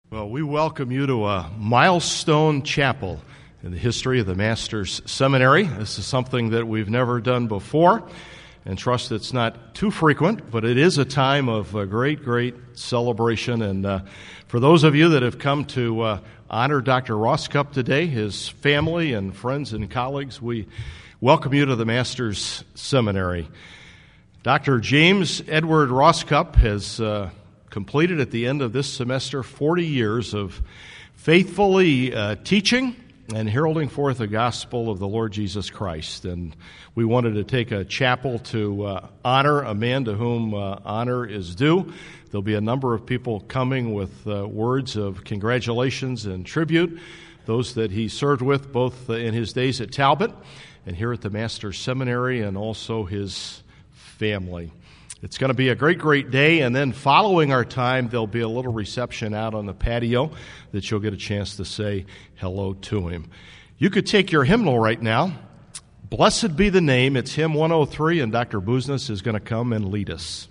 Well, we welcome you to a milestone chapel in the history of the Master's Seminary. This is something that we've never done before, and trust it's not too frequent, but it is a time of great celebration. And for those of you that have come to honor Dr. Roskup today, his family and friends and colleagues, we welcome you to the Master's Seminary. Dr. James Edward Roskup has completed at the end of this semester 40 years of faithfully teaching and heralding forth the gospel of the Lord Jesus Christ. And we wanted to take a chapel to honor a man to whom honor is due. There'll be a number of people coming with words of congratulations and tribute, those that he served with both in his days at Talbot and here at the Master's Seminary, and also his family. It's going to be a great day, and then following our time, there'll be a little reception out on the patio that you'll get a chance to say hello to him. You could take your hymnal right now. Blessed be the name. It's hymn 103, and Dr. Busnes is going to come and lead us.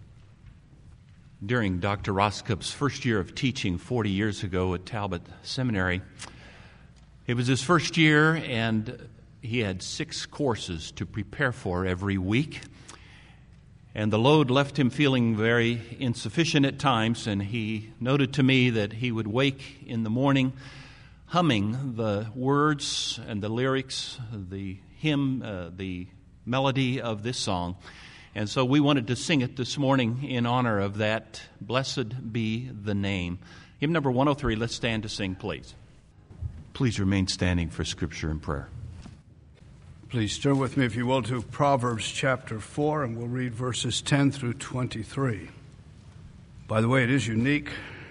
During Dr. Roskup's first year of teaching 40 years ago at Talbot Seminary, it was his first year, and he had 6 courses to prepare for every week. And the load left him feeling very insufficient at times, and he noted to me that he would wake in the morning humming the words and the lyrics, the hymn, the melody of this song. And so we wanted to sing it this morning in honor of that. Blessed be the name. Hymn number 103, let's stand to sing, please. Please remain standing for scripture and prayer. Please turn with me, if you will, to Proverbs chapter 4, and we'll read verses 10 through 23. By the way, it is unique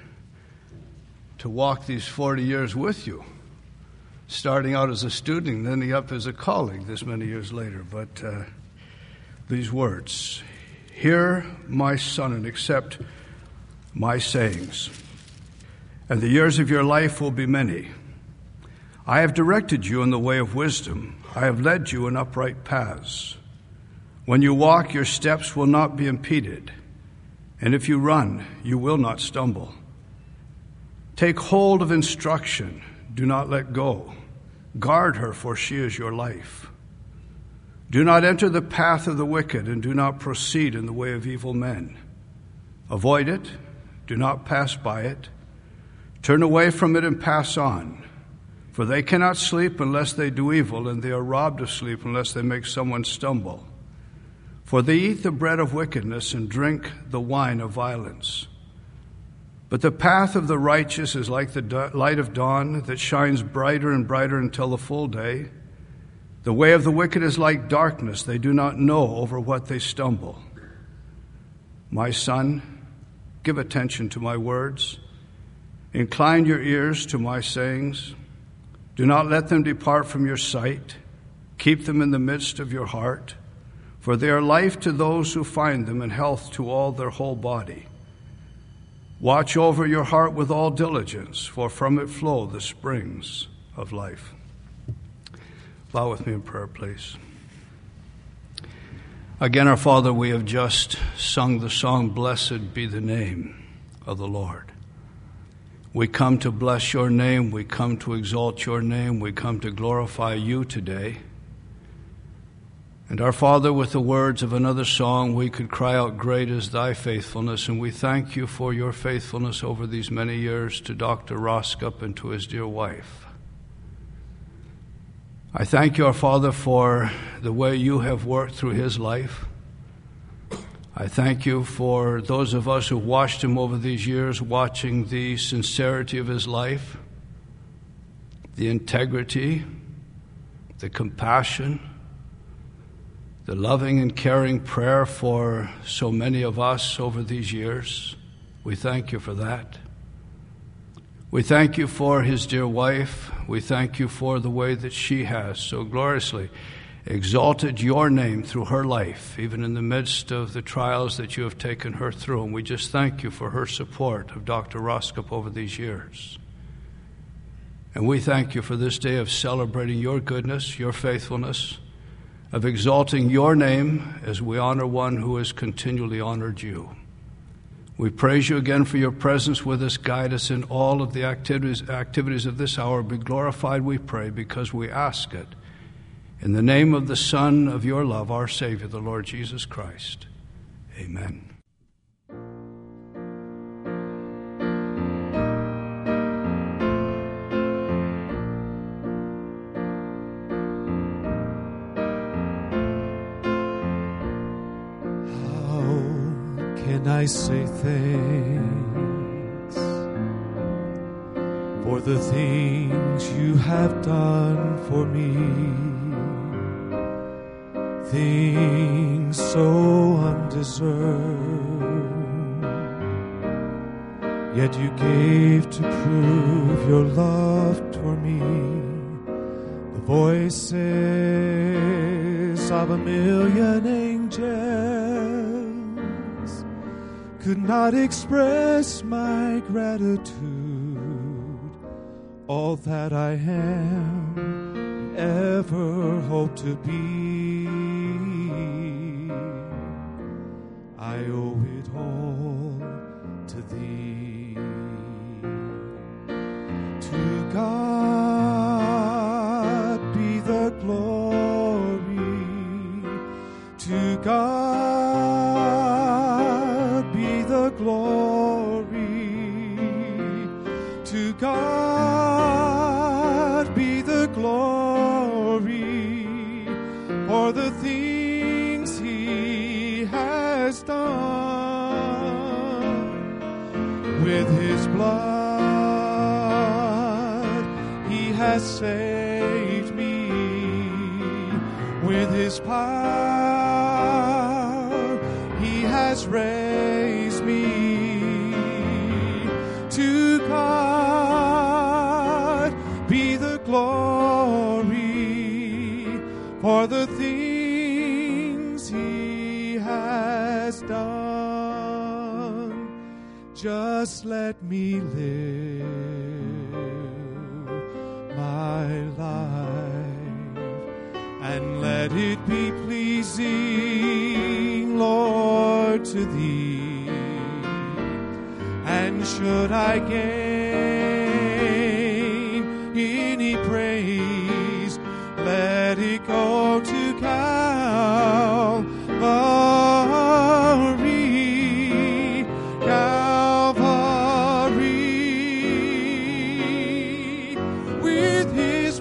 to walk these 40 years with you, starting out as a student and ending up as a colleague this many years later. But these words, "Hear, my son, and accept my sayings, and the years of your life will be many. I have directed you in the way of wisdom. I have led you in upright paths. When you walk, your steps will not be impeded, and if you run, you will not stumble. Take hold of instruction. Do not let go. Guard her, for she is your life. Do not enter the path of the wicked, and do not proceed in the way of evil men. Avoid it. Do not pass by it. Turn away from it and pass on. For they cannot sleep unless they do evil, and they are robbed of sleep unless they make someone stumble. For they eat the bread of wickedness and drink the wine of violence. But the path of the righteous is like the light of dawn that shines brighter and brighter until the full day. The way of the wicked is like darkness. They do not know over what they stumble. My son, give attention to my words. Incline your ears to my sayings. Do not let them depart from your sight. Keep them in the midst of your heart, for they are life to those who find them and health to all their whole body. Watch over your heart with all diligence, for from it flow the springs of life." Bow with me in prayer, please. Again, our Father, we have just sung the song, "Blessed be the name of the Lord." We come to bless your name. We come to exalt your name. We come to glorify you today. And our Father, with the words of another song, we could cry out, "Great is thy faithfulness." And we thank you for your faithfulness over these many years to Dr. Roskup and to his dear wife. I thank you, our Father, for the way you have worked through his life. I thank you for those of us who watched him over these years, watching the sincerity of his life, the integrity, the compassion, the loving and caring prayer for so many of us over these years. We thank you for that. We thank you for his dear wife. We thank you for the way that she has so gloriously exalted your name through her life, even in the midst of the trials that you have taken her through. And we just thank you for her support of Dr. Roskup over these years. And we thank you for this day of celebrating your goodness, your faithfulness, of exalting your name as we honor one who has continually honored you. We praise you again for your presence with us. Guide us in all of the activities of this hour. Be glorified, we pray, because we ask it in the name of the Son of your love, our Savior, the Lord Jesus Christ. Amen. I say thanks for the things you have done for me, things so undeserved, yet you gave to prove your love toward me. The voices of a million angels could not express my gratitude. All that I am and ever hope to be, I owe it all to thee. To God be the glory, to God glory, to God be the glory for the things he has done. With his blood he has saved me, with his power he has raised me. To God be the glory for the things he has done. Just let me live my life and let it be pleasing, Lord, to thee. And should I gain any praise, let it go to Calvary, Calvary. With his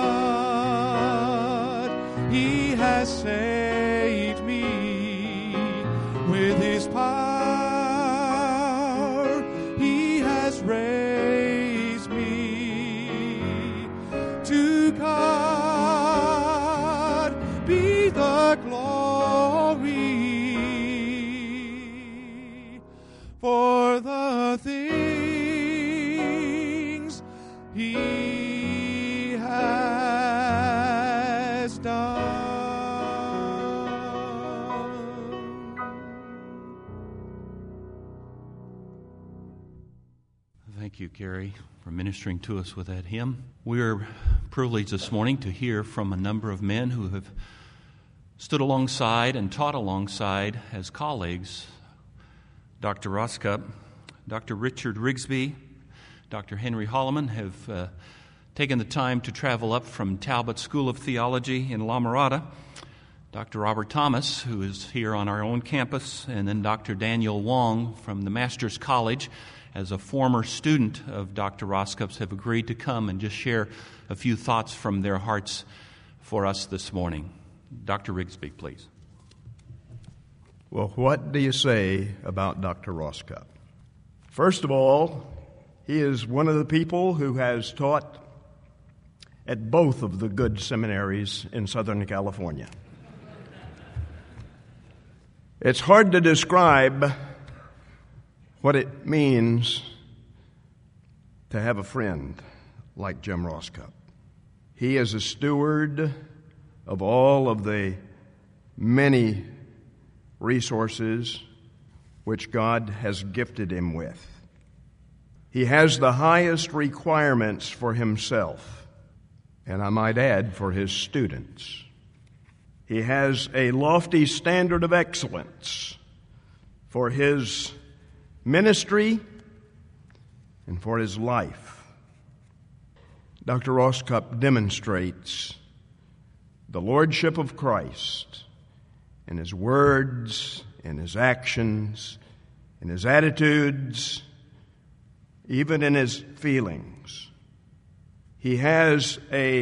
blood he has saved me, with his power raise me. To God be the glory for the things he has done. Thank you, Gary, for ministering to us with that hymn. We are privileged this morning to hear from a number of men who have stood alongside and taught alongside as colleagues. Dr. Roscup, Dr. Richard Rigsby, Dr. Henry Holloman have taken the time to travel up from Talbot School of Theology in La Mirada. Dr. Robert Thomas, who is here on our own campus, and then Dr. Daniel Wong from the Master's College, as a former student of Dr. Roscup's, have agreed to come and just share a few thoughts from their hearts for us this morning. Dr. Rigsby, please. Well, what do you say about Dr. Roscup? First of all, he is one of the people who has taught at both of the good seminaries in Southern California. It's hard to describe what it means to have a friend like Jim Roscup. He is a steward of all of the many resources which God has gifted him with. He has the highest requirements for himself, and I might add, for his students. He has a lofty standard of excellence for his ministry and for his life. Dr. Roscup demonstrates the lordship of Christ in his words, in his actions, in his attitudes, even in his feelings. He has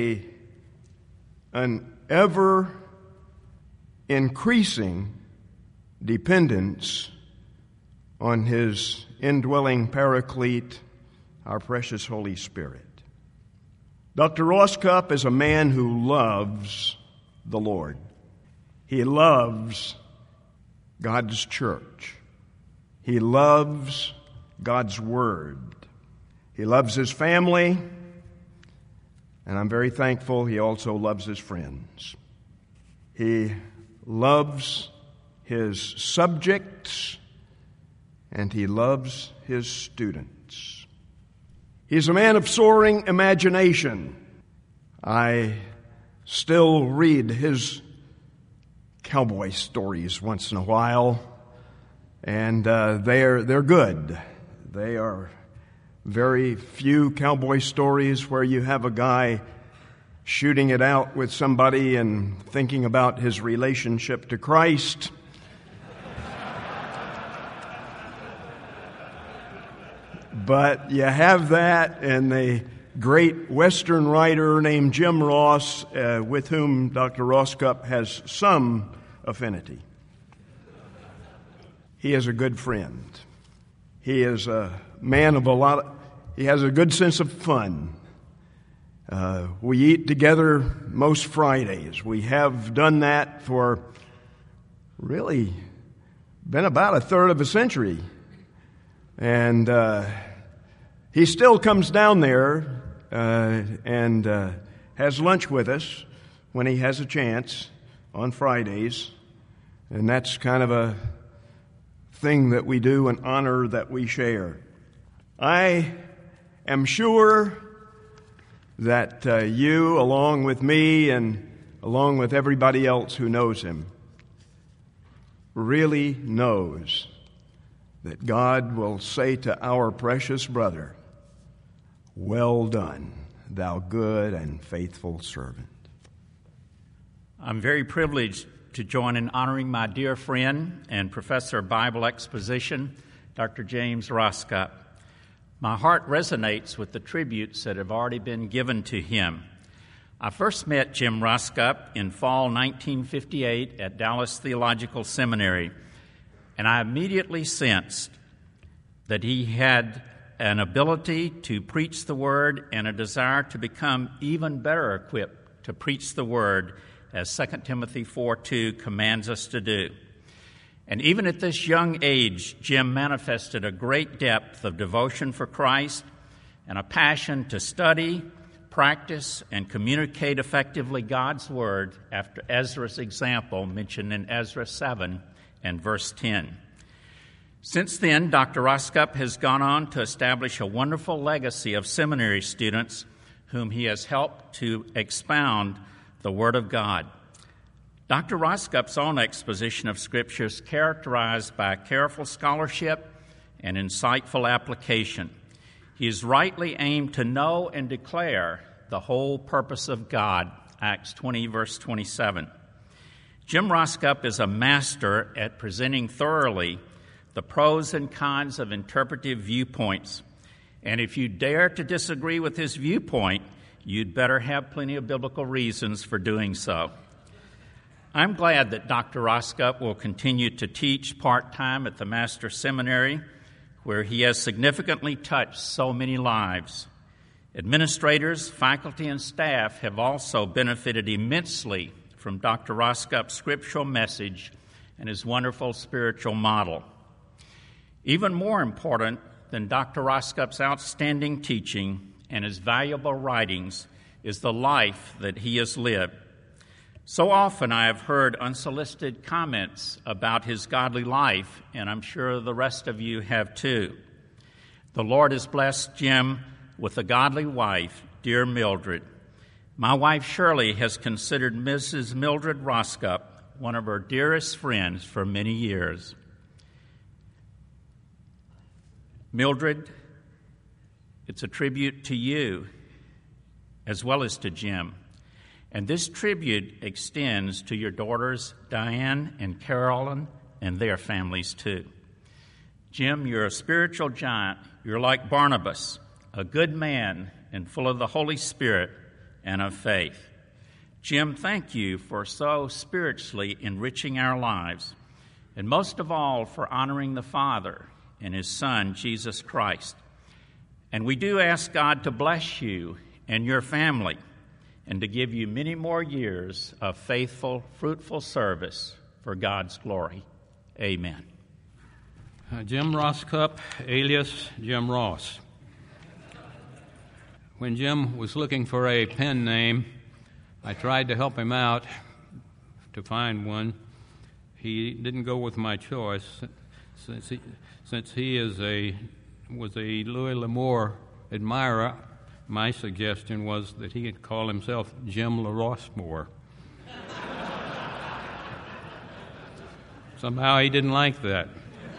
an ever increasing dependence on his indwelling Paraclete, our precious Holy Spirit. Dr. Roscup is a man who loves the Lord. He loves God's church. He loves God's Word. He loves his family, and I'm very thankful he also loves his friends. He loves his subjects, and he loves his students. He's a man of soaring imagination. I still read his cowboy stories once in a while, and they're good. They are very few cowboy stories where you have a guy shooting it out with somebody and thinking about his relationship to Christ. But you have that in the great Western writer named Jim Ross, with whom Dr. Roscup has some affinity. He is a good friend. He is a man of he has a good sense of fun. We eat together most Fridays. We have done that for really been about a third of a century. And he still comes down there and has lunch with us when he has a chance on Fridays. And that's kind of a thing that we do, an honor that we share. I am sure that you, along with me and along with everybody else who knows him, really knows that God will say to our precious brother, "Well done, thou good and faithful servant." I'm very privileged to join in honoring my dear friend and professor of Bible exposition, Dr. James Roscup. My heart resonates with the tributes that have already been given to him. I first met Jim Roscup in fall 1958 at Dallas Theological Seminary, and I immediately sensed that he had an ability to preach the Word and a desire to become even better equipped to preach the Word, as 2 Timothy 4:2 commands us to do. And even at this young age, Jim manifested a great depth of devotion for Christ and a passion to study, practice, and communicate effectively God's Word after Ezra's example mentioned in Ezra 7 and verse 10. Since then, Dr. Roscup has gone on to establish a wonderful legacy of seminary students whom he has helped to expound the Word of God. Dr. Roscup's own exposition of Scripture is characterized by careful scholarship and insightful application. He is rightly aimed to know and declare the whole purpose of God, Acts 20, verse 27. Jim Roscup is a master at presenting thoroughly the pros and cons of interpretive viewpoints. And if you dare to disagree with his viewpoint, you'd better have plenty of biblical reasons for doing so. I'm glad that Dr. Roscup will continue to teach part-time at the Master Seminary, where he has significantly touched so many lives. Administrators, faculty, and staff have also benefited immensely from Dr. Roscup's scriptural message and his wonderful spiritual model. Even more important than Dr. Roscup's outstanding teaching and his valuable writings is the life that he has lived. So often I have heard unsolicited comments about his godly life, and I'm sure the rest of you have too. The Lord has blessed Jim with a godly wife, dear Mildred. My wife Shirley has considered Mrs. Mildred Roscup one of her dearest friends for many years. Mildred, it's a tribute to you as well as to Jim. And this tribute extends to your daughters, Diane and Carolyn, and their families too. Jim, you're a spiritual giant. You're like Barnabas, a good man and full of the Holy Spirit and of faith. Jim, thank you for so spiritually enriching our lives, and most of all for honoring the Father and His Son, Jesus Christ. And we do ask God to bless you and your family and to give you many more years of faithful, fruitful service for God's glory. Amen. Jim Roscup, alias Jim Ross. When Jim was looking for a pen name, I tried to help him out to find one. He didn't go with my choice, since he was a Louis L'Amour admirer. My suggestion was that he could call himself Jim LaRossmore. Somehow he didn't like that.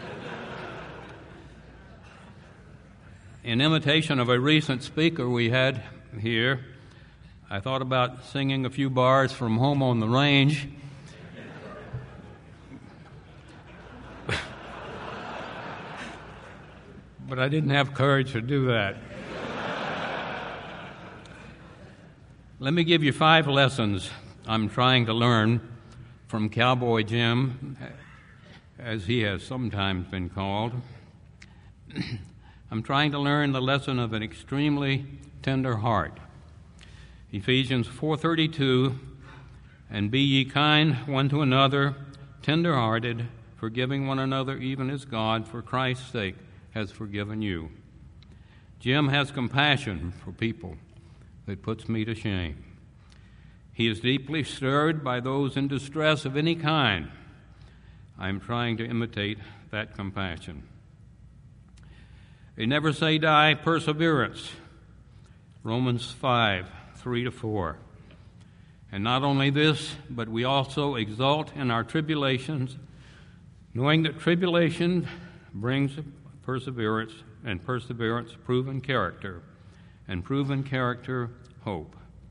In imitation of a recent speaker we had here, I thought about singing a few bars from Home on the Range. But I didn't have courage to do that. Let me give you 5 lessons I'm trying to learn from Cowboy Jim, as he has sometimes been called. I'm trying to learn the lesson of an extremely tender heart. Ephesians 4:32, and be ye kind one to another, tender-hearted, forgiving one another, even as God, for Christ's sake, has forgiven you. Jim has compassion for people that puts me to shame. He is deeply stirred by those in distress of any kind. I'm trying to imitate that compassion. A never say die perseverance. Romans 5:3-4. And not only this, but we also exult in our tribulations, knowing that tribulation brings perseverance, and perseverance proven character, and proven character hope.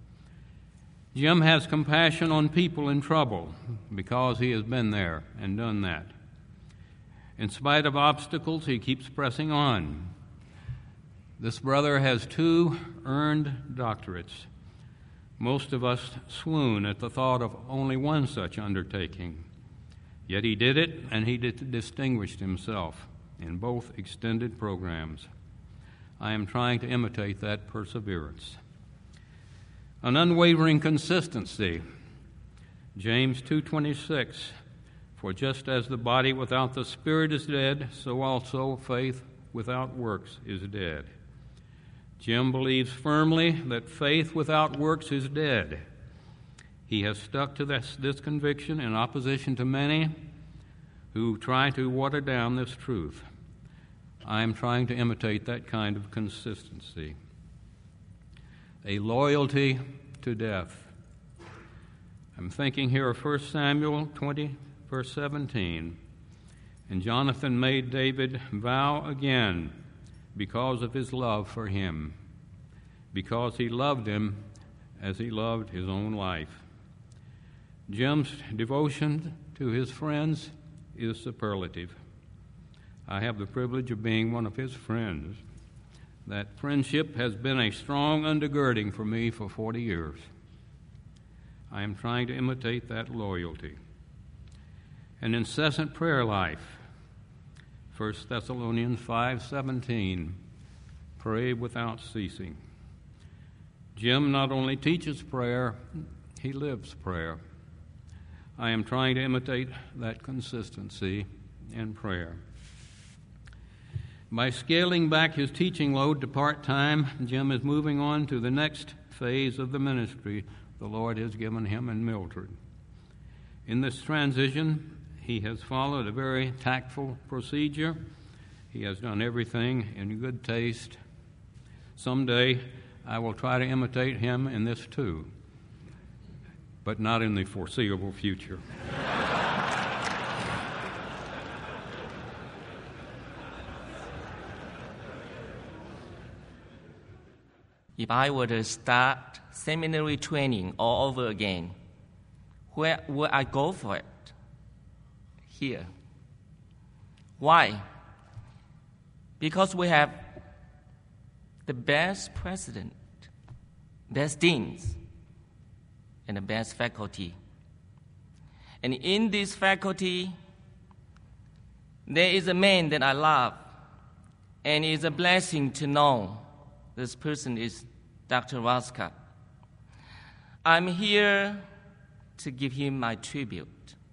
Jim has compassion on people in trouble because he has been there and done that. In spite of obstacles, he keeps pressing on. This brother has 2 earned doctorates. Most of us swoon at the thought of only one such undertaking. Yet he did it, and he distinguished himself in both extended programs. I am trying to imitate that perseverance. An unwavering consistency. James 2:26, for just as the body without the spirit is dead, so also faith without works is dead. Jim believes firmly that faith without works is dead. He has stuck to this conviction in opposition to many who try to water down this truth. I am trying to imitate that kind of consistency. A loyalty to death. I'm thinking here of 1 Samuel 20, verse 17. And Jonathan made David vow again because of his love for him, because he loved him as he loved his own life. Jim's devotion to his friends is superlative. I have the privilege of being one of his friends. That friendship has been a strong undergirding for me for 40 years. I am trying to imitate that loyalty. An incessant prayer life. 1 Thessalonians 5:17, pray without ceasing. Jim not only teaches prayer, he lives prayer. I am trying to imitate that consistency in prayer. By scaling back his teaching load to part-time, Jim is moving on to the next phase of the ministry the Lord has given him and Mildred. In this transition, he has followed a very tactful procedure. He has done everything in good taste. Someday, I will try to imitate him in this too, but not in the foreseeable future. if I were to start seminary training all over again, where would I go for it? Here. Why? Because we have the best president, best deans, and the best faculty. And in this faculty, there is a man that I love, and it is a blessing to know this person is Dr. Roskop. I'm here to give him my tribute.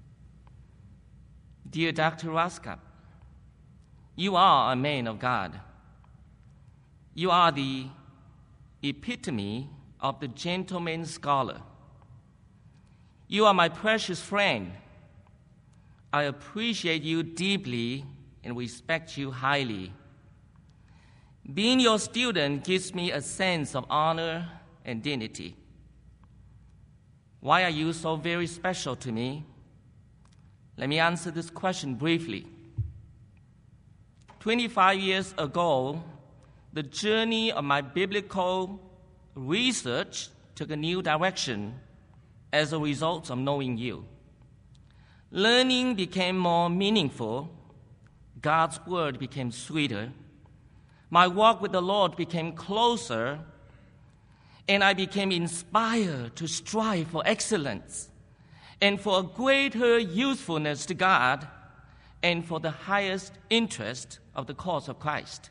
Dear Dr. Roskop, you are a man of God. You are the epitome of the gentleman scholar. You are my precious friend. I appreciate you deeply and respect you highly. Being your student gives me a sense of honor and dignity. Why are you so very special to me? Let me answer this question briefly. 25 years ago, the journey of my biblical research took a new direction as a result of knowing you. Learning became more meaningful. God's word became sweeter. My walk with the Lord became closer, and I became inspired to strive for excellence and for a greater usefulness to God and for the highest interest of the cause of Christ.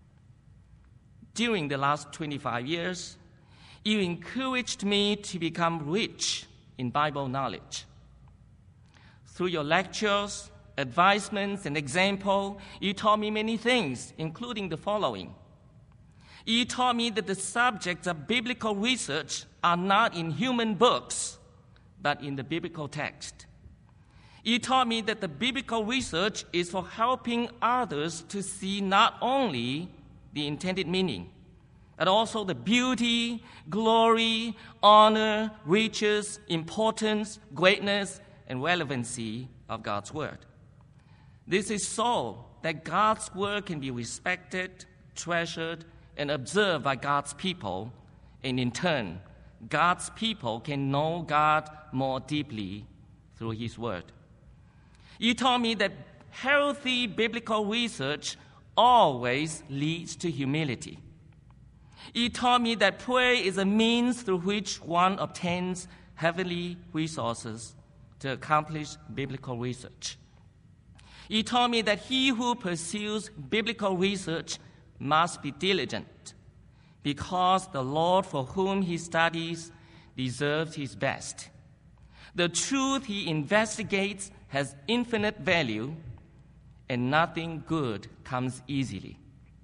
During the last 25 years, you encouraged me to become rich in Bible knowledge. Through your lectures, advisements, and example, you taught me many things, including the following. You taught me that the subjects of biblical research are not in human books, but in the biblical text. You taught me that the biblical research is for helping others to see not only the intended meaning, but also the beauty, glory, honor, riches, importance, greatness, and relevancy of God's Word. This is so that God's Word can be respected, treasured, and observed by God's people, and in turn, God's people can know God more deeply through His Word. You taught me that healthy biblical research always leads to humility. You taught me that prayer is a means through which one obtains heavenly resources to accomplish biblical research. You taught me that he who pursues biblical research must be diligent, because the Lord for whom he studies deserves his best. The truth he investigates has infinite value, and nothing good comes easily.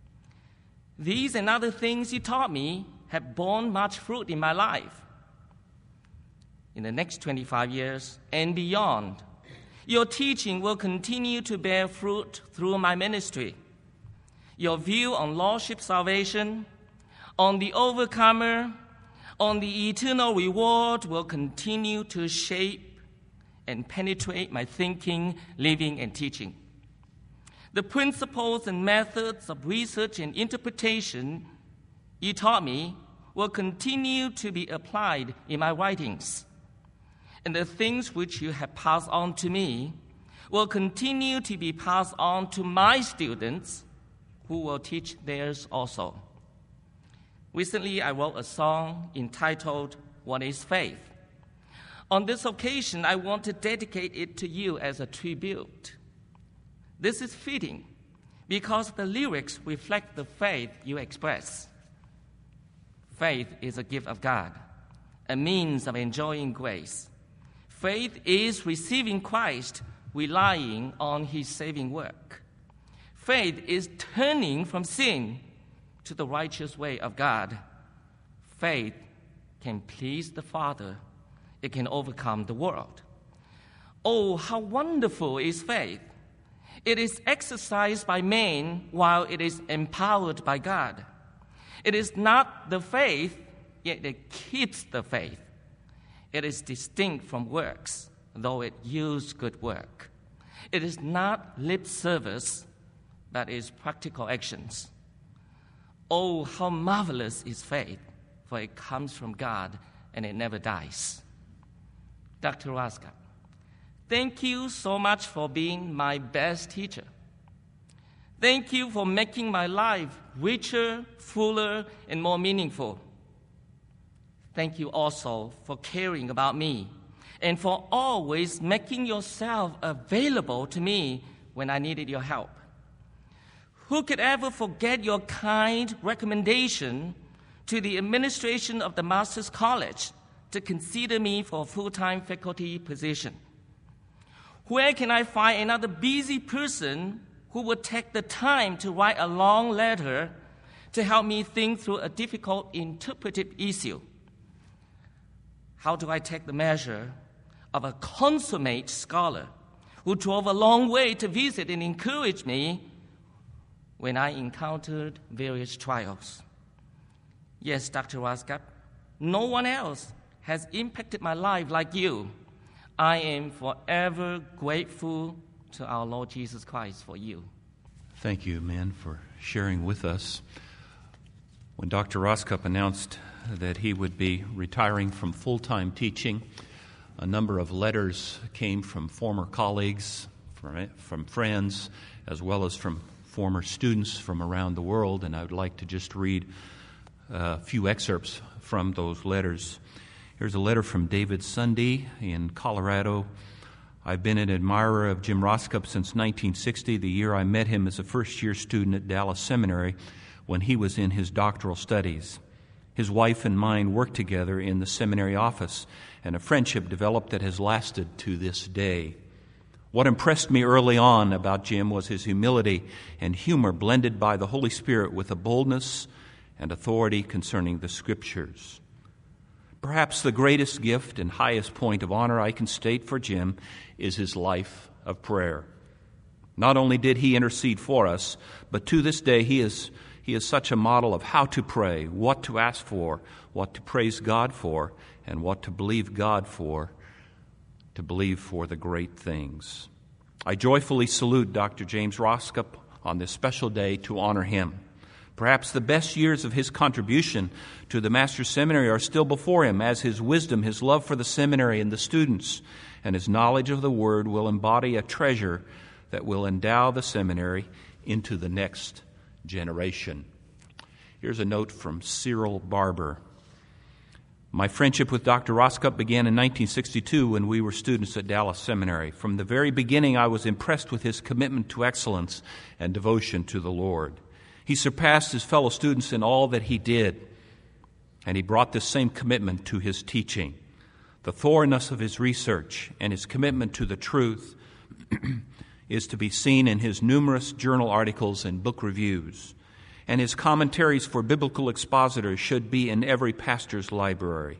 These and other things you taught me have borne much fruit in my life. In the next 25 years and beyond, your teaching will continue to bear fruit through my ministry. Your view on lordship salvation, on the overcomer, on the eternal reward will continue to shape and penetrate my thinking, living, and teaching. The principles and methods of research and interpretation you taught me will continue to be applied in my writings. And the things which you have passed on to me will continue to be passed on to my students, who will teach theirs also. Recently, I wrote a song entitled, "What is Faith?" On this occasion, I want to dedicate it to you as a tribute. This is fitting because the lyrics reflect the faith you express. Faith is a gift of God, a means of enjoying grace. Faith is receiving Christ, relying on his saving work. Faith is turning from sin to the righteous way of God. Faith can please the Father. It can overcome the world. Oh, how wonderful is faith! It is exercised by man while it is empowered by God. It is not the faith, yet it keeps the faith. It is distinct from works, though it yields good work. It is not lip service, but is practical actions. Oh, how marvelous is faith! for it comes from God and it never dies. Dr. Raska, thank you so much for being my best teacher. Thank you for making my life richer, fuller, and more meaningful. Thank you also for caring about me and for always making yourself available to me when I needed your help. Who could ever forget your kind recommendation to the administration of the Master's College to consider me for a full-time faculty position? Where can I find another busy person who would take the time to write a long letter to help me think through a difficult interpretive issue? How do I take the measure of a consummate scholar who drove a long way to visit and encourage me when I encountered various trials? Yes, Dr. Raska, no one else has impacted my life like you. I am forever grateful to our Lord Jesus Christ for you. Thank you, man, for sharing with us. When Dr. Roskup announced that he would be retiring from full-time teaching, a number of letters came from former colleagues, from friends, as well as from former students from around the world, and I would like to just read a few excerpts from those letters. Here's a letter from David Sunday in Colorado. I've been an admirer of Jim Roskup since 1960, the year I met him as a first-year student at Dallas Seminary when he was in his doctoral studies. His wife and mine worked together in the seminary office, and a friendship developed that has lasted to this day. What impressed me early on about Jim was his humility and humor blended by the Holy Spirit with a boldness and authority concerning the Scriptures. Perhaps the greatest gift and highest point of honor I can state for Jim is his life of prayer. Not only did he intercede for us, but to this day he is such a model of how to pray, what to ask for, what to praise God for, and what to believe God for, to believe for the great things. I joyfully salute Dr. James Roskup on this special day to honor him. Perhaps the best years of his contribution to the Master's Seminary are still before him, as his wisdom, his love for the seminary and the students, and his knowledge of the Word will embody a treasure that will endow the seminary into the next generation. Here's a note from Cyril Barber. My friendship with Dr. Roskup began in 1962 when we were students at Dallas Seminary. From the very beginning, I was impressed with his commitment to excellence and devotion to the Lord. He surpassed his fellow students in all that he did, and he brought this same commitment to his teaching. The thoroughness of his research and his commitment to the truth is to be seen in his numerous journal articles and book reviews, and his commentaries for biblical expositors should be in every pastor's library.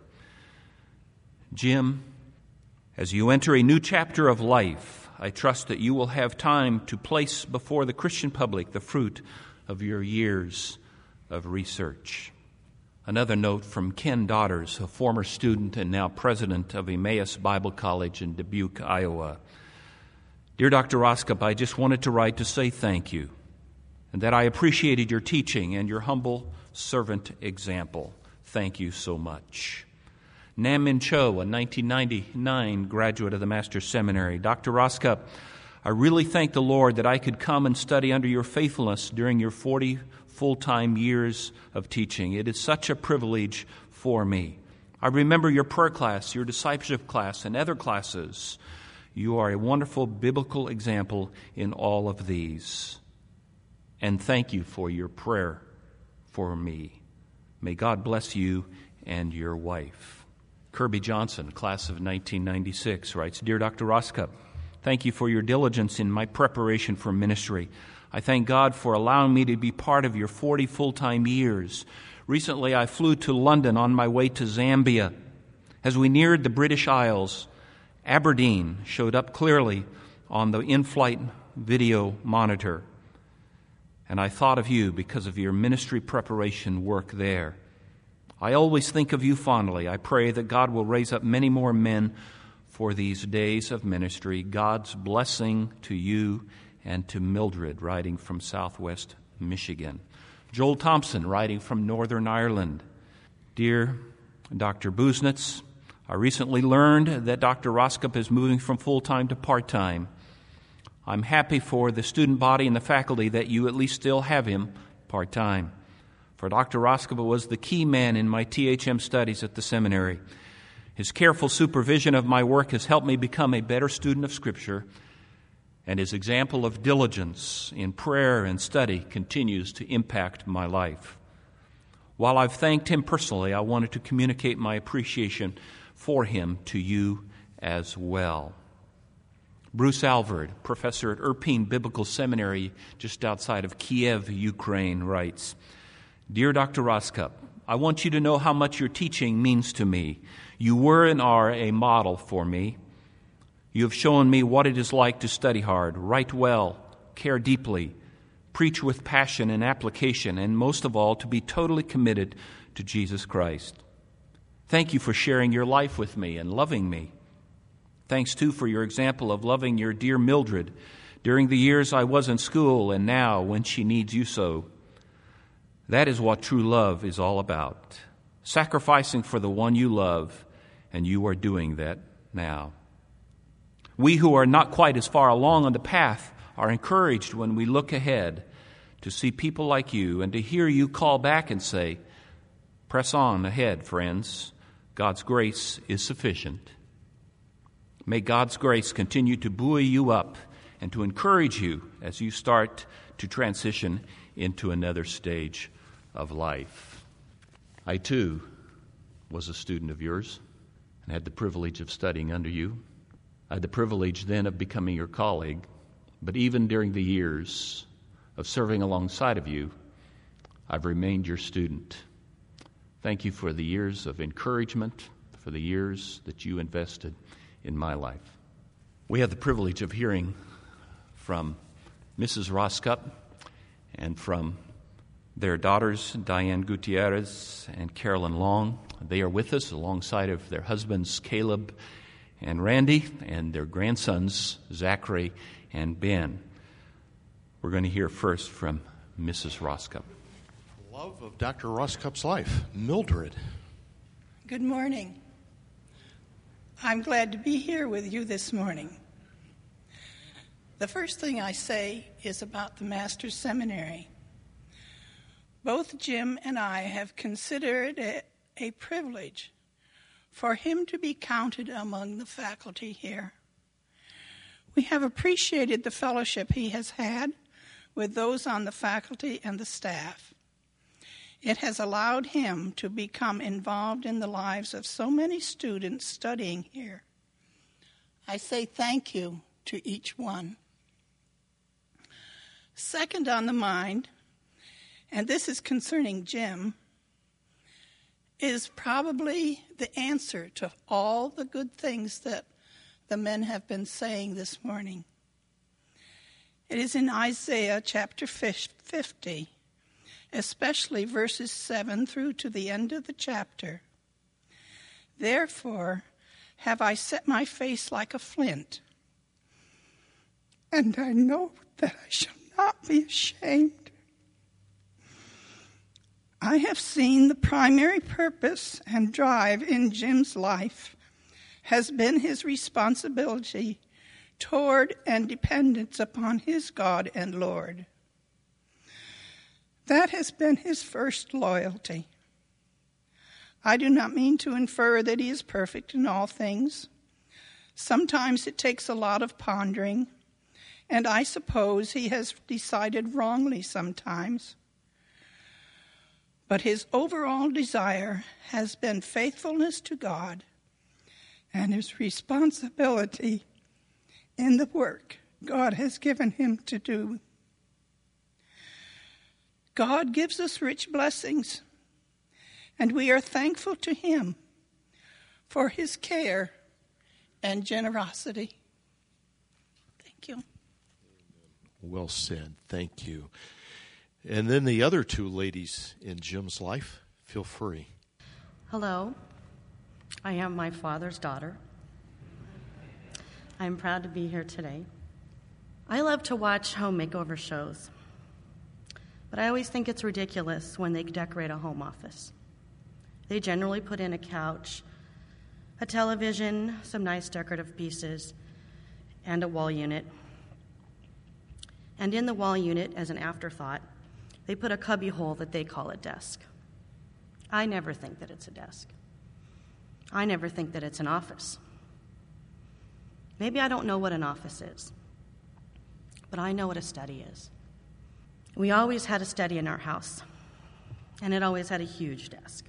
Jim, as you enter a new chapter of life, I trust that you will have time to place before the Christian public the fruit of your years of research. Another note from Ken Daughters, a former student and now president of Emmaus Bible College in Dubuque, Iowa. Dear Dr. Roskup, I just wanted to write to say thank you, and that I appreciated your teaching and your humble servant example. Thank you so much. Nam Min Cho, a 1999 graduate of the Master's Seminary. Dr. Roskup, I really thank the Lord that I could come and study under your faithfulness during your 40 full-time years of teaching. It is such a privilege for me. I remember your prayer class, your discipleship class, and other classes. You are a wonderful biblical example in all of these. And thank you for your prayer for me. May God bless you and your wife. Kirby Johnson, class of 1996, writes, Dear Dr. Roskup, thank you for your diligence in my preparation for ministry. I thank God for allowing me to be part of your 40 full-time years. Recently, I flew to London on my way to Zambia. As we neared the British Isles, Aberdeen showed up clearly on the in-flight video monitor. And I thought of you because of your ministry preparation work there. I always think of you fondly. I pray that God will raise up many more men for these days of ministry. God's blessing to you and to Mildred, writing from Southwest Michigan. Joel Thompson, writing from Northern Ireland. Dear Dr. Busenitz, I recently learned that Dr. Roskup is moving from full-time to part-time. I'm happy for the student body and the faculty that you at least still have him part-time. For Dr. Roskup was the key man in my THM studies at the seminary. His careful supervision of my work has helped me become a better student of Scripture, and his example of diligence in prayer and study continues to impact my life. While I've thanked him personally, I wanted to communicate my appreciation for him to you as well. Bruce Alvord, professor at Irpin Biblical Seminary just outside of Kiev, Ukraine, writes, Dear Dr. Roskup, I want you to know how much your teaching means to me. You were and are a model for me. You have shown me what it is like to study hard, write well, care deeply, preach with passion and application, and most of all, to be totally committed to Jesus Christ. Thank you for sharing your life with me and loving me. Thanks, too, for your example of loving your dear Mildred during the years I was in school and now when she needs you so. That is what true love is all about, sacrificing for the one you love, and you are doing that now. We who are not quite as far along on the path are encouraged when we look ahead to see people like you and to hear you call back and say, press on ahead, friends. God's grace is sufficient. May God's grace continue to buoy you up and to encourage you as you start to transition into another stage of life. I, too, was a student of yours and had the privilege of studying under you. I had the privilege then of becoming your colleague, but even during the years of serving alongside of you, I've remained your student. Thank you for the years of encouragement, for the years that you invested in my life. We have the privilege of hearing from Mrs. Roskup and from their daughters, Diane Gutierrez and Carolyn Long. They are with us alongside of their husbands, Caleb and Randy, and their grandsons, Zachary and Ben. We're going to hear first from Mrs. Roskup. Love of Dr. Roskup's life, Mildred. Good morning. I'm glad to be here with you this morning. The first thing I say is about the Master's Seminary. Both Jim and I have considered it a privilege for him to be counted among the faculty here. We have appreciated the fellowship he has had with those on the faculty and the staff. It has allowed him to become involved in the lives of so many students studying here. I say thank you to each one. Second on the mind, and this is concerning Jim, is probably the answer to all the good things that the men have been saying this morning. It is in Isaiah chapter 50, especially verses 7 through to the end of the chapter. Therefore have I set my face like a flint, and I know that I shall not be ashamed. I have seen the primary purpose and drive in Jim's life has been his responsibility toward and dependence upon his God and Lord. That has been his first loyalty. I do not mean to infer that he is perfect in all things. Sometimes it takes a lot of pondering, and I suppose he has decided wrongly sometimes. But his overall desire has been faithfulness to God and his responsibility in the work God has given him to do. God gives us rich blessings, and we are thankful to him for his care and generosity. Thank you. Well said. Thank you. And then the other two ladies in Jim's life, feel free. Hello. I am my father's daughter. I'm proud to be here today. I love to watch home makeover shows, but I always think it's ridiculous when they decorate a home office. They generally put in a couch, a television, some nice decorative pieces, and a wall unit. And in the wall unit, as an afterthought, they put a cubby hole that they call a desk. I never think that it's a desk. I never think that it's an office. Maybe I don't know what an office is, but I know what a study is. We always had a study in our house, and it always had a huge desk.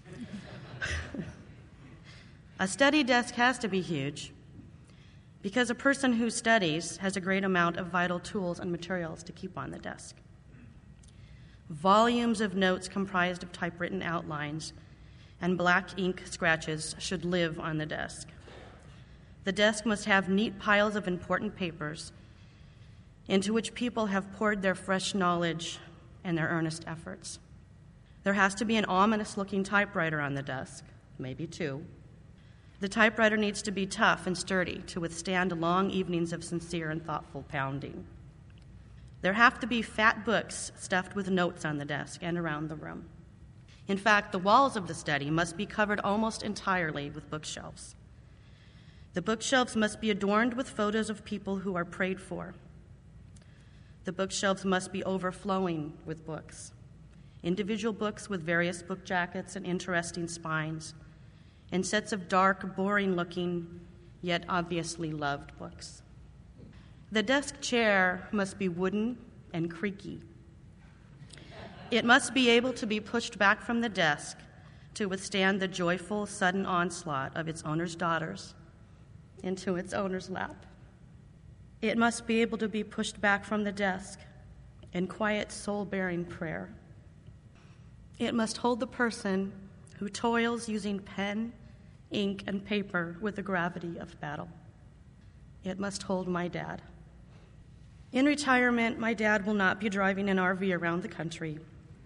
A study desk has to be huge because a person who studies has a great amount of vital tools and materials to keep on the desk. Volumes of notes comprised of typewritten outlines and black ink scratches should live on the desk. The desk must have neat piles of important papers into which people have poured their fresh knowledge and their earnest efforts. There has to be an ominous-looking typewriter on the desk, maybe two. The typewriter needs to be tough and sturdy to withstand long evenings of sincere and thoughtful pounding. There have to be fat books stuffed with notes on the desk and around the room. In fact, the walls of the study must be covered almost entirely with bookshelves. The bookshelves must be adorned with photos of people who are prayed for. The bookshelves must be overflowing with books, individual books with various book jackets and interesting spines, and sets of dark, boring-looking, yet obviously loved books. The desk chair must be wooden and creaky. It must be able to be pushed back from the desk to withstand the joyful, sudden onslaught of its owner's daughters into its owner's lap. It must be able to be pushed back from the desk in quiet, soul-bearing prayer. It must hold the person who toils using pen, ink, and paper with the gravity of battle. It must hold my dad. In retirement, my dad will not be driving an RV around the country.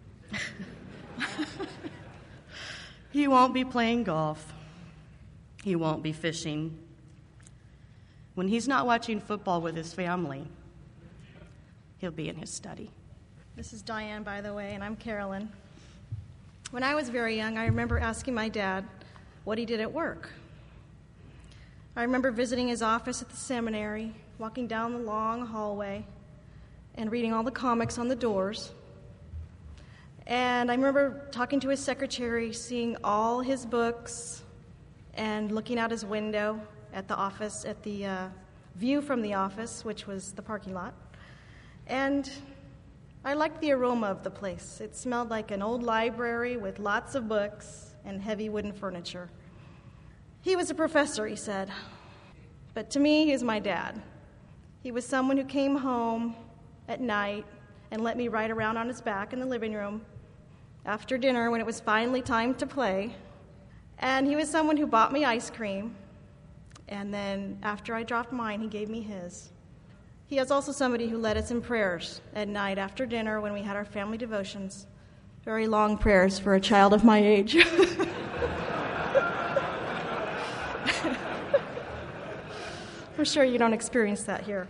He won't be playing golf. He won't be fishing. When he's not watching football with his family, he'll be in his study. This is Diane, by the way, and I'm Carolyn. When I was very young, I remember asking my dad what he did at work. I remember visiting his office at the seminary, walking down the long hallway, and reading all the comics on the doors. And I remember talking to his secretary, seeing all his books, and looking out his window at the office, at the view from the office, which was the parking lot. And I liked the aroma of the place. It smelled like an old library with lots of books and heavy wooden furniture. He was a professor, he said. But to me, he was my dad. He was someone who came home at night and let me ride around on his back in the living room after dinner when it was finally time to play. And he was someone who bought me ice cream. And then after I dropped mine, he gave me his. He was also somebody who led us in prayers at night after dinner when we had our family devotions. Very long prayers for a child of my age. I'm sure you don't experience that here.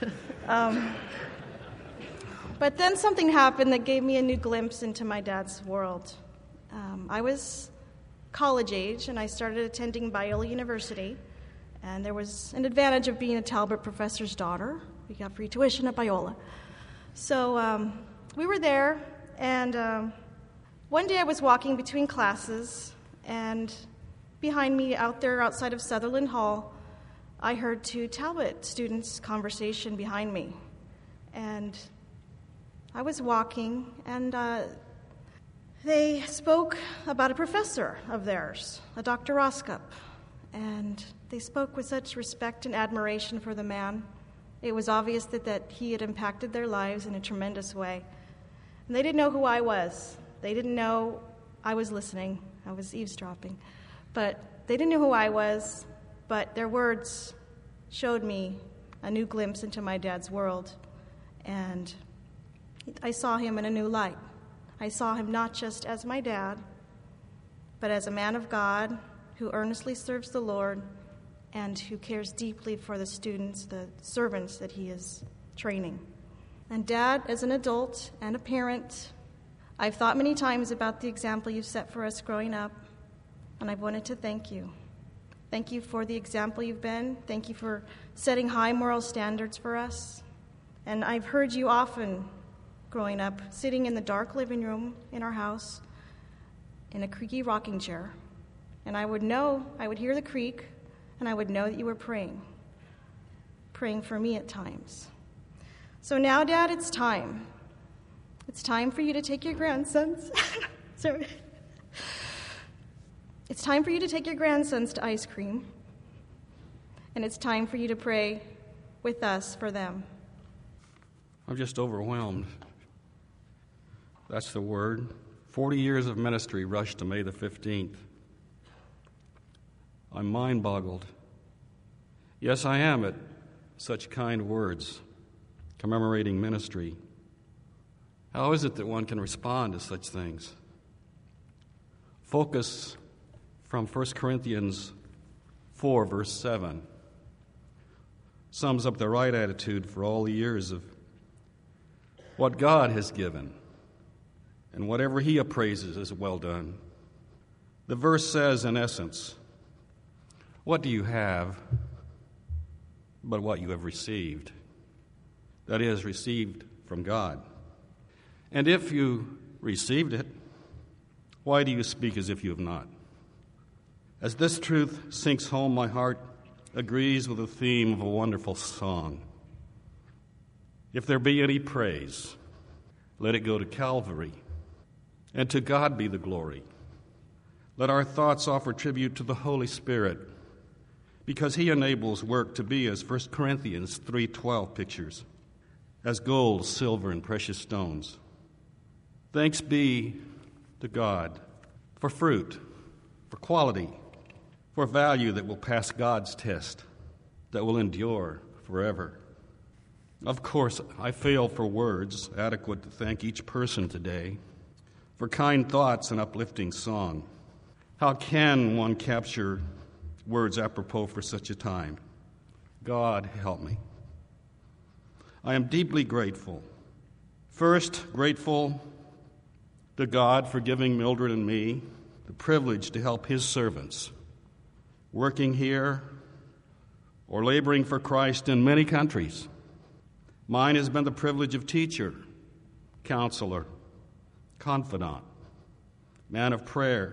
But then something happened that gave me a new glimpse into my dad's world. I was college age, and I started attending Biola University. And there was an advantage of being a Talbot professor's daughter. We got free tuition at Biola. So we were there, and one day I was walking between classes, and behind me out there outside of Sutherland Hall, I heard two Talbot students' conversation behind me. And I was walking, and they spoke about a professor of theirs, a Dr. Roskup. And they spoke with such respect and admiration for the man. It was obvious that he had impacted their lives in a tremendous way. And they didn't know who I was. They didn't know I was listening. I was eavesdropping. But they didn't know who I was, but their words showed me a new glimpse into my dad's world. And I saw him in a new light. I saw him not just as my dad, but as a man of God who earnestly serves the Lord and who cares deeply for the students, the servants that he is training. And Dad, as an adult and a parent, I've thought many times about the example you've set for us growing up, and I've wanted to thank you. Thank you for the example you've been. Thank you for setting high moral standards for us. And I've heard you often growing up, sitting in the dark living room in our house in a creaky rocking chair. And I would hear the creak, and I would know that you were praying for me at times. So now, Dad, it's time. It's time for you to take your grandsons. Sorry. It's time for you to take your grandsons to ice cream. And it's time for you to pray with us for them. I'm just overwhelmed. That's the word. 40 years of ministry rushed to May the 15th. I'm mind-boggled. Yes, I am at such kind words, commemorating ministry. How is it that one can respond to such things? Focus from 1 Corinthians 4, verse 7 sums up the right attitude for all the years of what God has given, and whatever He appraises as well done. The verse says, in essence, what do you have but what you have received? That is, received from God. And if you received it, why do you speak as if you have not? As this truth sinks home, my heart agrees with the theme of a wonderful song. If there be any praise, let it go to Calvary, and to God be the glory. Let our thoughts offer tribute to the Holy Spirit, because He enables work to be, as 1 Corinthians 3:12 pictures, as gold, silver, and precious stones. Thanks be to God for fruit, for quality, for value that will pass God's test, that will endure forever. Of course, I fail for words adequate to thank each person today for kind thoughts and uplifting song. How can one capture words apropos for such a time? God help me. I am deeply grateful. First, grateful to God for giving Mildred and me the privilege to help His servants, working here or laboring for Christ in many countries. Mine has been the privilege of teacher, counselor, confidant, man of prayer,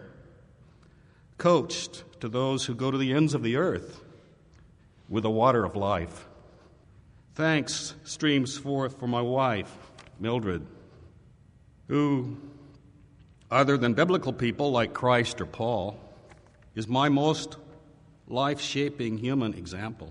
coached to those who go to the ends of the earth with the water of life. Thanks streams forth for my wife, Mildred, who, other than biblical people like Christ or Paul, is my most life-shaping human example.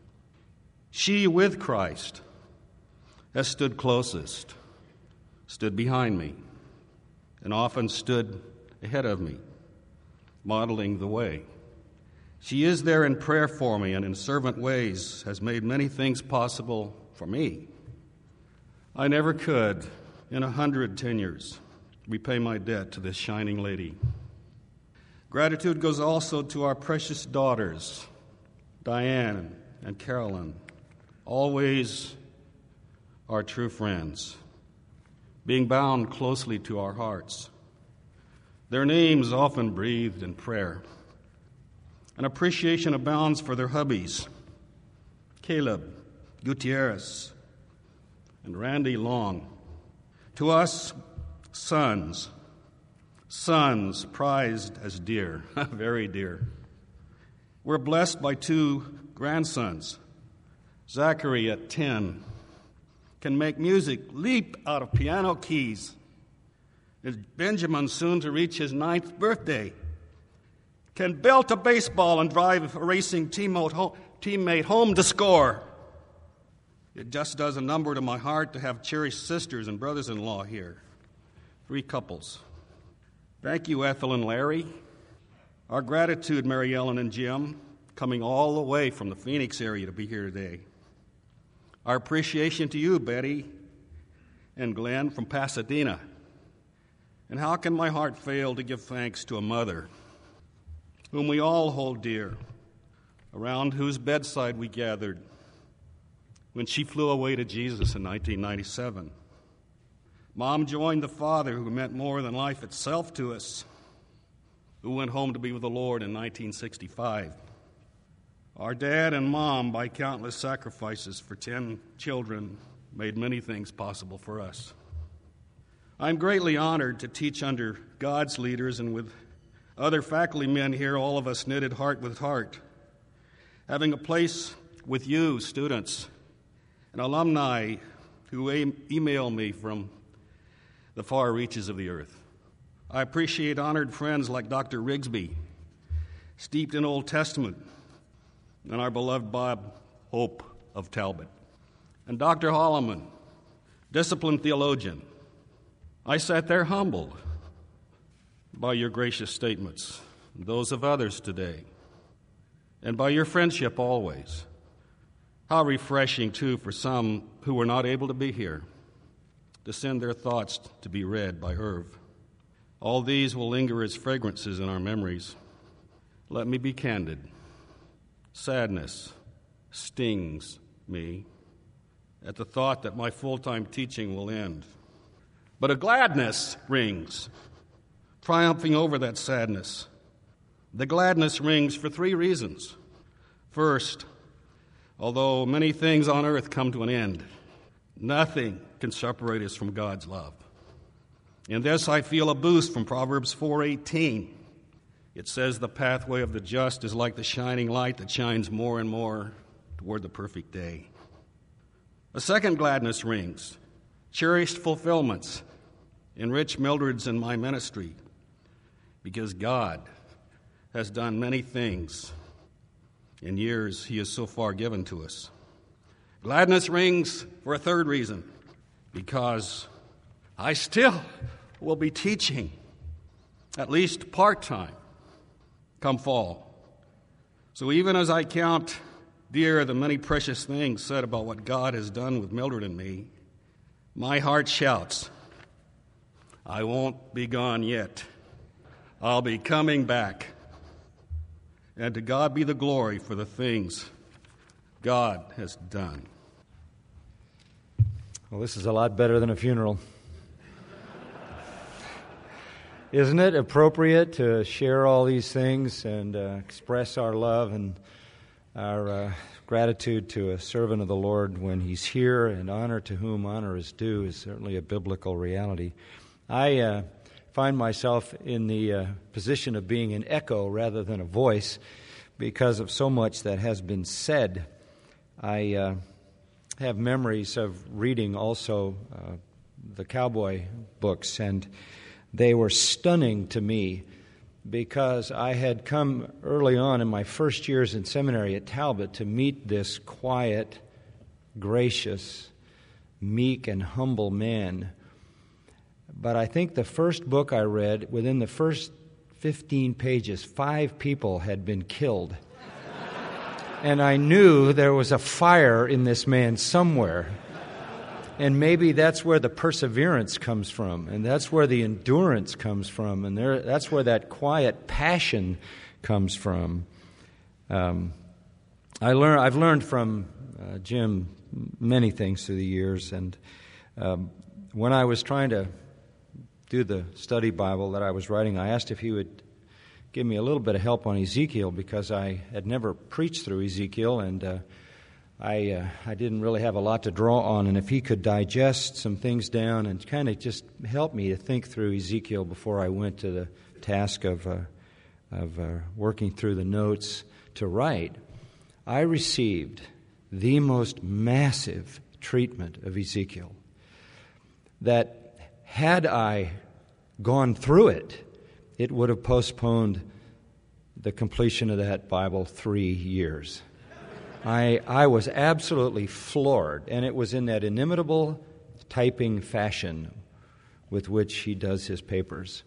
She, with Christ, has stood closest, stood behind me, and often stood ahead of me, modeling the way. She is there in prayer for me and in servant ways has made many things possible for me. I never could, in 100 tenures, repay my debt to this shining lady. Gratitude goes also to our precious daughters, Diane and Carolyn, always our true friends, being bound closely to our hearts. Their names often breathed in prayer. An appreciation abounds for their hubbies, Caleb Gutierrez and Randy Long. To us, sons prized as dear, very dear. We're blessed by 2 grandsons. Zachary, at 10, can make music leap out of piano keys. Benjamin, soon to reach his 9th birthday, can belt a baseball and drive a racing teammate home to score. It just does a number to my heart to have cherished sisters and brothers-in-law here. 3 couples. Thank you, Ethel and Larry. Our gratitude, Mary Ellen and Jim, coming all the way from the Phoenix area to be here today. Our appreciation to you, Betty and Glenn from Pasadena. And how can my heart fail to give thanks to a mother whom we all hold dear, around whose bedside we gathered when she flew away to Jesus in 1997. Mom joined the Father who meant more than life itself to us, who went home to be with the Lord in 1965. Our dad and Mom, by countless sacrifices for 10 children, made many things possible for us. I'm greatly honored to teach under God's leaders and with other faculty men here, all of us knitted heart with heart, having a place with you, students, and alumni who email me from the far reaches of the earth. I appreciate honored friends like Dr. Rigsby, steeped in Old Testament, and our beloved Bob Hope of Talbot, and Dr. Holloman, disciplined theologian. I sat there humbled by your gracious statements, those of others today, and by your friendship always. How refreshing, too, for some who were not able to be here, to send their thoughts to be read by Irv. All these will linger as fragrances in our memories. Let me be candid. Sadness stings me at the thought that my full-time teaching will end. But a gladness rings, triumphing over that sadness. The gladness rings for 3 reasons. First, although many things on earth come to an end, nothing can separate us from God's love. In this, I feel a boost from Proverbs 4:18. It says, "The pathway of the just is like the shining light that shines more and more toward the perfect day." A second gladness rings, cherished fulfillments, enrich Mildred's and my ministry, because God has done many things in years He has so far given to us. Gladness rings for a third reason, because I still will be teaching, at least part-time, come fall. So even as I count dear the many precious things said about what God has done with Mildred and me, my heart shouts, I won't be gone yet. I'll be coming back. And to God be the glory for the things God has done. Well, this is a lot better than a funeral. Isn't it appropriate to share all these things and express our love and our gratitude to a servant of the Lord when he's here, and honor to whom honor is due is certainly a biblical reality. I find myself in the position of being an echo rather than a voice because of so much that has been said. I have memories of reading also the cowboy books, and they were stunning to me because I had come early on in my first years in seminary at Talbot to meet this quiet, gracious, meek, and humble man. But I think the first book I read, within the first 15 pages, 5 people had been killed. And I knew there was a fire in this man somewhere. And maybe that's where the perseverance comes from, and that's where the endurance comes from, and that's where that quiet passion comes from. I've learned from Jim many things through the years, and when I was trying to do the study Bible that I was writing, I asked if he would give me a little bit of help on Ezekiel, because I had never preached through Ezekiel, and I didn't really have a lot to draw on, and if he could digest some things down and kind of just help me to think through Ezekiel before I went to the task of working through the notes to write, I received the most massive treatment of Ezekiel that had I gone through it, it would have postponed the completion of that Bible 3 years. I was absolutely floored, and it was in that inimitable typing fashion with which he does his papers.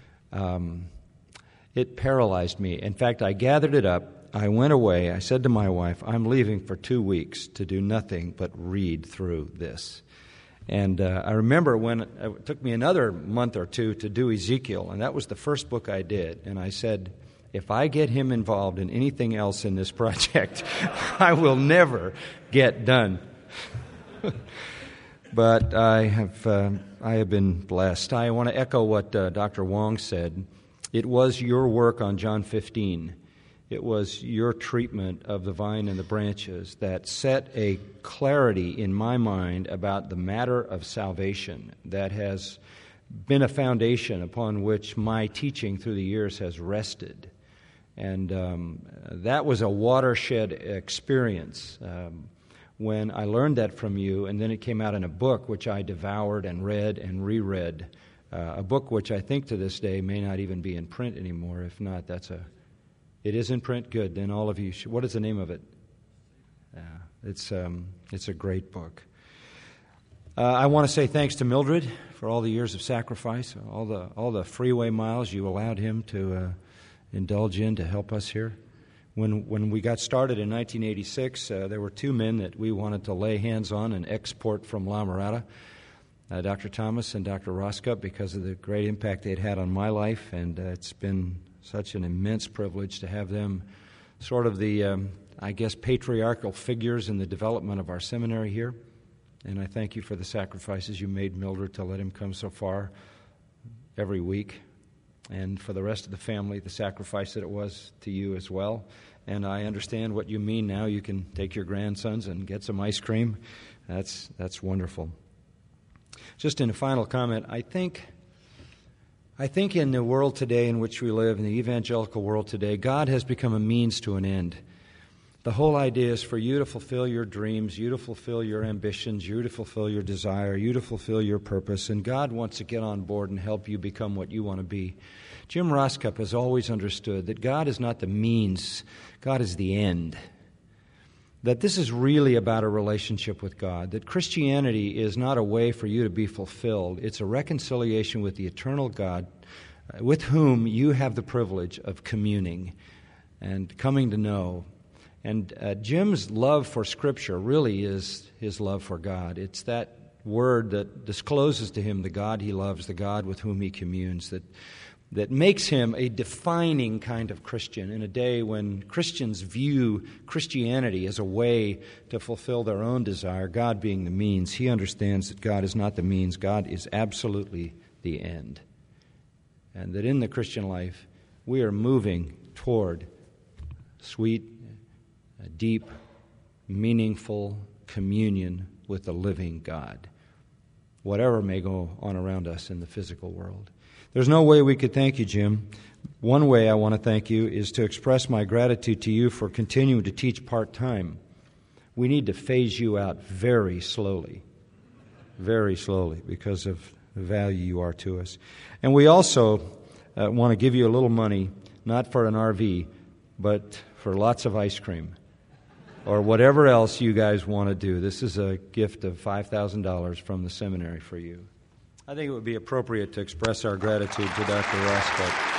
It paralyzed me. In fact, I gathered it up, I went away, I said to my wife, I'm leaving for 2 weeks to do nothing but read through this. And I remember when it took me another month or 2 to do Ezekiel, and that was the first book I did, and I said, if I get him involved in anything else in this project, I will never get done. but I have been blessed. I want to echo what Dr. Wong said. It was your work on John 15. It was your treatment of the vine and the branches that set a clarity in my mind about the matter of salvation that has been a foundation upon which my teaching through the years has rested. And that was a watershed experience when I learned that from you, and then it came out in a book which I devoured and read and reread, a book which I think to this day may not even be in print anymore. If not, it is in print. Good. Then all of you should. What is the name of it? It's a great book. I want to say thanks to Mildred for all the years of sacrifice, all the freeway miles you allowed him to indulge in to help us here. When we got started in 1986, there were two men that we wanted to lay hands on and export from La Mirada, Dr. Thomas and Dr. Roskup, because of the great impact they'd had on my life, and it's been such an immense privilege to have them sort of the, patriarchal figures in the development of our seminary here. And I thank you for the sacrifices you made, Mildred, to let him come so far every week. And for the rest of the family, the sacrifice that it was to you as well. And I understand what you mean now. You can take your grandsons and get some ice cream. That's wonderful. Just in a final comment, I think in the world today in which we live, in the evangelical world today, God has become a means to an end. The whole idea is for you to fulfill your dreams, you to fulfill your ambitions, you to fulfill your desire, you to fulfill your purpose, and God wants to get on board and help you become what you want to be. Jim Roskup has always understood that God is not the means, God is the end. That this is really about a relationship with God, that Christianity is not a way for you to be fulfilled. It's a reconciliation with the eternal God with whom you have the privilege of communing and coming to know. And Jim's love for Scripture really is his love for God. It's that word that discloses to him the God he loves, the God with whom he communes, that makes him a defining kind of Christian in a day when Christians view Christianity as a way to fulfill their own desire, God being the means. He understands that God is not the means, God is absolutely the end. And that in the Christian life, we are moving toward sweet, deep, meaningful communion with the living God, whatever may go on around us in the physical world. There's no way we could thank you, Jim. One way I want to thank you is to express my gratitude to you for continuing to teach part-time. We need to phase you out very slowly, because of the value you are to us. And we also want to give you a little money, not for an RV, but for lots of ice cream or whatever else you guys want to do. This is a gift of $5,000 from the seminary for you. I think it would be appropriate to express our gratitude to Dr. Roskup.